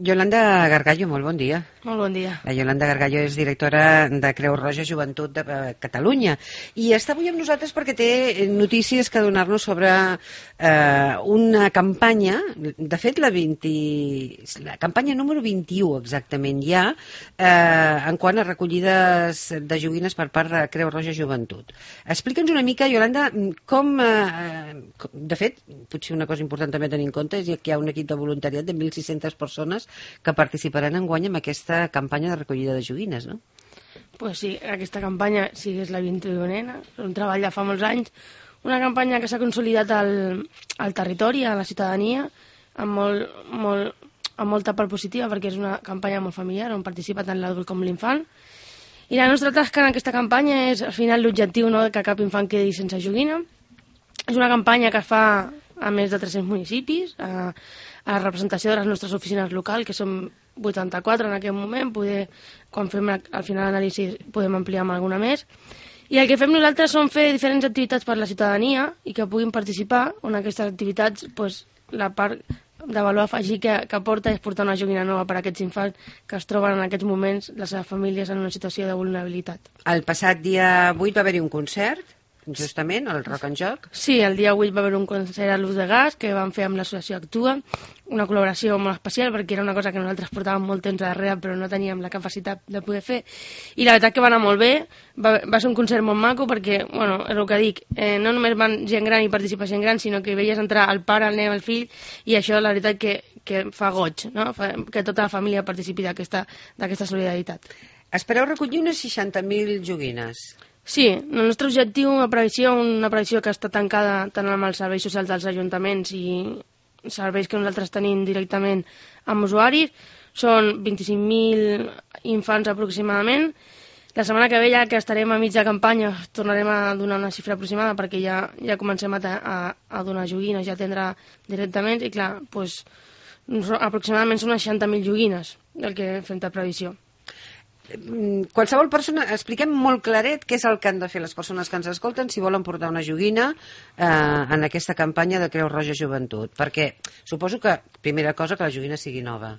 Yolanda Gargallo, molt bon dia. Molt bon dia. La Yolanda Gargallo és directora de Creu Roja Joventut de Catalunya i està avui amb nosaltres perquè té notícies que donar-nos sobre una campanya, de fet la campanya número 21 exactament ja, en quant a recollides de joguines per part de Creu Roja Joventut. Explica'ns una mica, Yolanda, com, de fet, potser una cosa important també a tenir en compte és que hi ha un equip de voluntariat de 1.600 persones que participaran enguany en aquesta campanya de recollida de joguines, no? Pues sí, aquesta campanya sí que és la 21ena, és un treball de fa molts anys, una campanya que s'ha consolidat al territori, a la ciutadania, amb molta part positiva, perquè és una campanya molt familiar, on participa tant l'adult com l'infant. I la nostra tasca en aquesta campanya és, al final, l'objectiu, no, que cap infant quedi sense joguina. És una campanya que es fa a més de 300 municipis, a la representació de les nostres oficines locals, que són 84 en aquest moment, quan fem al final l'anàlisi podem ampliar amb alguna més. I el que fem nosaltres són fer diferents activitats per a la ciutadania i que puguin participar en aquestes activitats, pues, la part de valor afegit que aporta és portar una joguina nova per a aquests infants que es troben en aquests moments les seves famílies en una situació de vulnerabilitat. El passat dia 8 va haver-hi un concert, justament, el Rock and Joc. Sí, el dia 8 va haver un concert a Luz de Gas que vam fer amb l'associació Actua, una col·laboració molt especial perquè era una cosa que nosaltres portàvem molt temps darrere però no teníem la capacitat de poder fer, i la veritat que va anar molt bé, va ser un concert molt maco perquè, bueno, és el que dic, no només van gent gran i participa gent gran, sinó que veies entrar el pare, el nen, el fill, i això la veritat que fa goig, no? Que tota la família participi d'aquesta solidaritat. Espereu recollir unes 60.000 joguines. Sí, el nostre objectiu, una previsió que està tancada tant amb els serveis socials dels ajuntaments i serveis que nosaltres tenim directament amb usuaris, són 25.000 infants aproximadament. La setmana que ve, ja que estarem a mitja campanya, tornarem a donar una xifra aproximada perquè ja comencem a donar joguines i a atendre directament, i clar, doncs, aproximadament són unes 60.000 joguines el que fem de previsió. Qualsevol persona, expliquem molt claret què és el que han de fer les persones que ens escolten si volen portar una joguina en aquesta campanya de Creu Roja Joventut, perquè suposo que, primera cosa, que la joguina sigui nova.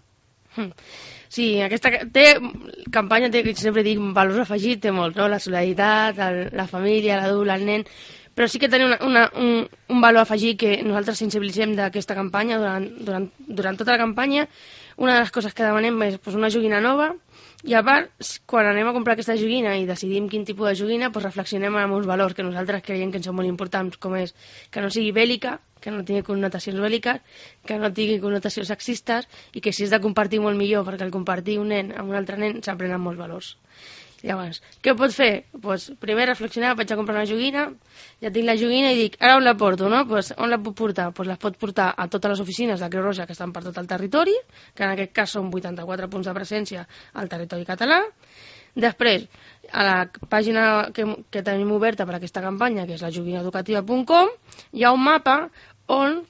Sí, aquesta campanya té, sempre dic, valors afegits, té molt, no? La solidaritat, la família, l'adult, el nen, però sí que tenim un valor afegit que nosaltres sensibilitzem d'aquesta campanya durant tota la campanya. Una de les coses que demanem és una joguina nova, i a part, quan anem a comprar aquesta joguina i decidim quin tipus de joguina, reflexionem amb uns valors que nosaltres creiem que són molt importants, com és que no sigui bèl·lica, que no tingui connotacions bèl·liques, que no tingui connotacions sexistes, i que si és de compartir molt millor, perquè al compartir un nen amb un altre nen s'aprenen molts valors. Llavors, què pots fer? Primer reflexionar, vaig a comprar una joguina, ja tinc la joguina i dic, ara on la porto, no? On la puc portar? Les pot portar a totes les oficines de Creu Roja que estan per tot el territori, que en aquest cas són 84 punts de presència al territori català. Després, a la pàgina que tenim oberta per a aquesta campanya, que és lajoguinaeducativa.com, hi ha un mapa on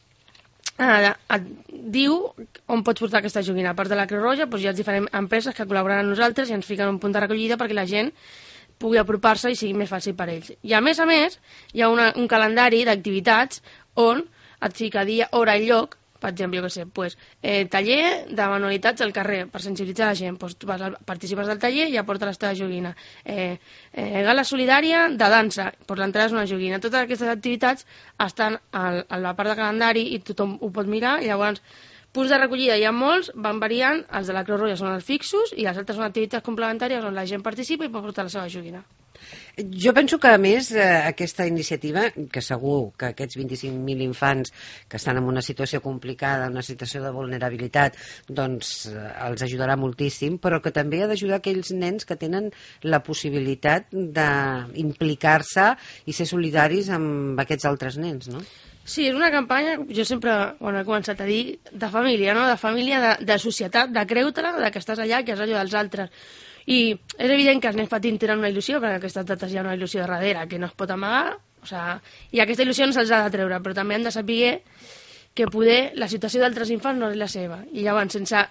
et diu on pots portar aquesta joguina. A part de la Creu Roja, hi ha diferents empreses que col·laboren amb nosaltres i ens fiquen un punt de recollida perquè la gent pugui apropar-se i sigui més fàcil per ells. I a més, hi ha un calendari d'activitats on et fica dia, hora i lloc. Per exemple, taller de manualitats al carrer per sensibilitzar la gent. Participes del taller i aporta la teva joguina. Gala solidària de dansa, l'entrada és una joguina. Totes aquestes activitats estan a la part de calendari i tothom ho pot mirar. I llavors, punts de recollida hi ha molts, van variant. Els de la Creu Roja són els fixos i les altres són activitats complementàries on la gent participa i pot portar la seva joguina. Jo penso que, a més, aquesta iniciativa, que segur que aquests 25.000 infants que estan en una situació complicada, en una situació de vulnerabilitat, doncs els ajudarà moltíssim, però que també ha d'ajudar aquells nens que tenen la possibilitat d'implicar-se i ser solidaris amb aquests altres nens, no? Sí, és una campanya, jo sempre he començat a dir, de família, no? De família, de societat, de creure-te, que estàs allà, que has d'ajudar els altres. I és evident que els nens petits tenen una il·lusió, perquè aquestes dates hi ha una il·lusió darrere que no es pot amagar, i aquesta il·lusió no se'ls ha de treure, però també han de saber que poder la situació d'altres infants no és la seva. I llavors, sense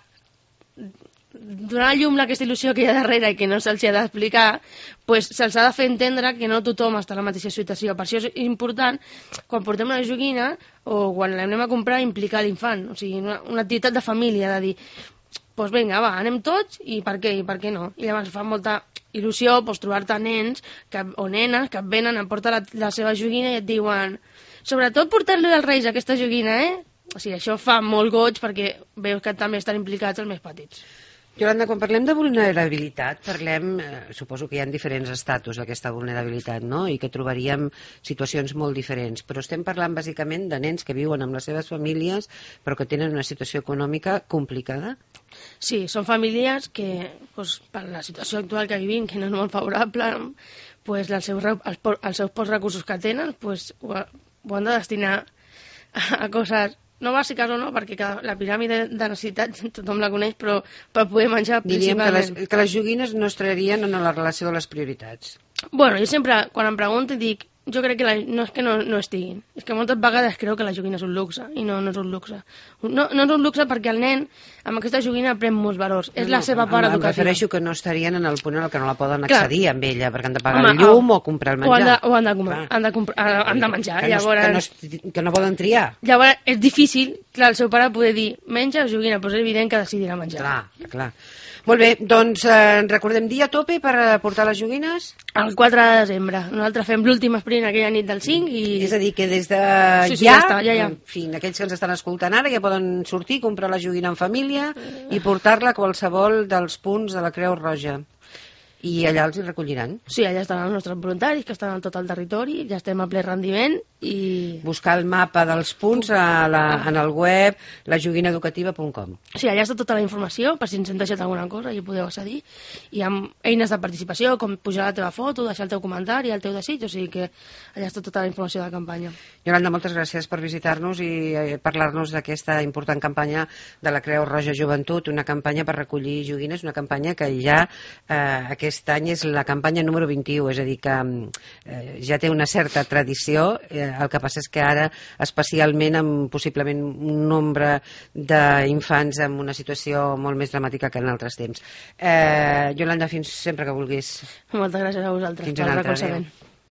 donar llum a aquesta il·lusió que hi ha darrere i que no se'ls ha d'explicar, se'ls ha de fer entendre que no tothom està en la mateixa situació. Per això és important, quan portem una joguina o quan l'anem a comprar, implicar l'infant. O sigui, una activitat de família, de dir, doncs vinga, va, anem tots, i per què no? I llavors fa molta il·lusió trobar-te nens o nenes que et venen, em porten la seva joguina i et diuen, sobretot portar-li als Reis aquesta joguina, O sigui, això fa molt goig perquè veus que també estan implicats els més petits. Iolanda, quan parlem de vulnerabilitat, suposo que hi ha diferents estatus d'aquesta vulnerabilitat, no? I que trobaríem situacions molt diferents, però estem parlant bàsicament de nens que viuen amb les seves famílies però que tenen una situació econòmica complicada? Sí, són famílies que, per la situació actual que vivim, que no és molt favorable, els seus pocs recursos que tenen ho han de destinar a coses no bàsiques o no, perquè la piràmide de necessitats tothom la coneix, però per poder menjar principalment. Diríem que les joguines no estarien en la relació de les prioritats. Bueno, jo sempre, quan em pregunto, dic, jo crec que no és que no estiguin, és que moltes vegades creu que la joguina és un luxe, i no és un luxe. No és un luxe perquè el nen amb aquesta joguina aprèn molts valors, és la seva part educativa. Em refereixo que no estarien en el punt en què no la poden accedir amb ella, perquè han de pagar el llum o comprar el menjar. O han de menjar. Que no poden triar. Llavors és difícil, clar, el seu pare poder dir menja o joguina, però és evident que decidirà menjar. Clar. Molt bé, doncs recordem dia a tope per portar les joguines? El 4 de desembre. Nosaltres fem l'últim sprint aquella nit del 5 i... És a dir, que des de ja, en fi, aquells que ens estan escoltant ara ja poden sortir, comprar la joguina en família i portar-la a qualsevol dels punts de la Creu Roja. I allà els hi recolliran? Sí, allà estan els nostres voluntaris, que estan en tot el territori, ja estem a ple rendiment i... Buscar el mapa dels punts en el web lajoguinaeducativa.com. Sí, allà està tota la informació, per si ens hem deixat alguna cosa i podeu accedir. I amb eines de participació, com pujar la teva foto, deixar el teu comentari, el teu desig, o sigui que allà està tota la informació de la campanya. Iolanda, moltes gràcies per visitar-nos i parlar-nos d'aquesta important campanya de la Creu Roja Joventut, una campanya per recollir joguines, una campanya que ja aquest any és la campanya número 21, és a dir, que ja té una certa tradició, el que passa és que ara, especialment amb possiblement un nombre d'infants amb una situació molt més dramàtica que en altres temps. Iolanda, fins sempre que vulguis. Moltes gràcies a vosaltres pel recolzament.